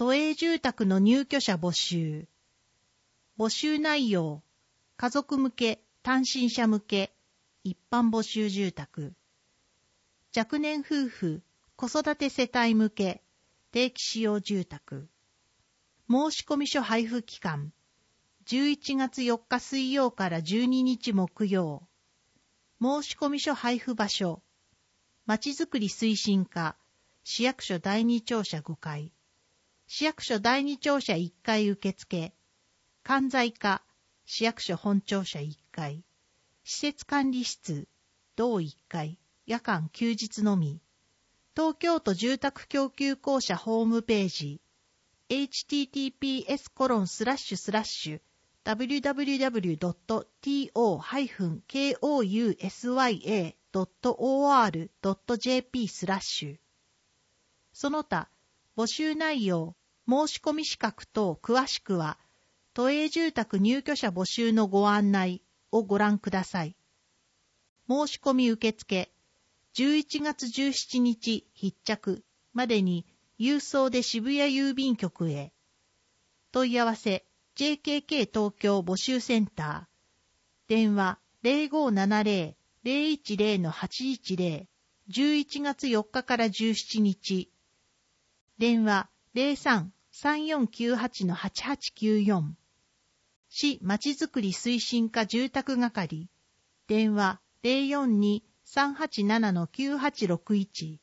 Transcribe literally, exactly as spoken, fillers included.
都営住宅の入居者募集。募集内容、家族向け、単身者向け、一般募集住宅。若年夫婦、子育て世帯向け、定期使用住宅。申込書配布期間、じゅういちがつよっか水曜からじゅうににち木曜。申込書配布場所、まちづくり推進課、市役所だいに庁舎ごかい。市役所だいに庁舎いっかい受付。管財課、市役所本庁舎いっかい。施設管理室、同いっかい。夜間休日のみ。東京都住宅供給公社ホームページ。エイチティーティーピーエスコロンスラッシュスラッシュダブリュダブリュダブリュドットトーハイフンケーオーユーエスワイエードットオーアールドットジェーピースラッシュ。その他、募集内容、申し込み資格等詳しくは、都営住宅入居者募集のご案内をご覧ください。申し込み受付、じゅういちがつじゅうしちにち必着までに郵送で渋谷郵便局へ。問い合わせ、ジェーケーケー 東京募集センター。電話 ゼロごーななゼロ ゼロいちゼロ はちいちゼロ。じゅういちがつよっかからじゅうしちにち。電話 ゼロさん さんよんきゅうはち はちはちきゅうよん。市まちづくり推進課住宅係。電話 ゼロよんに さんはちなな きゅうはちろくいち。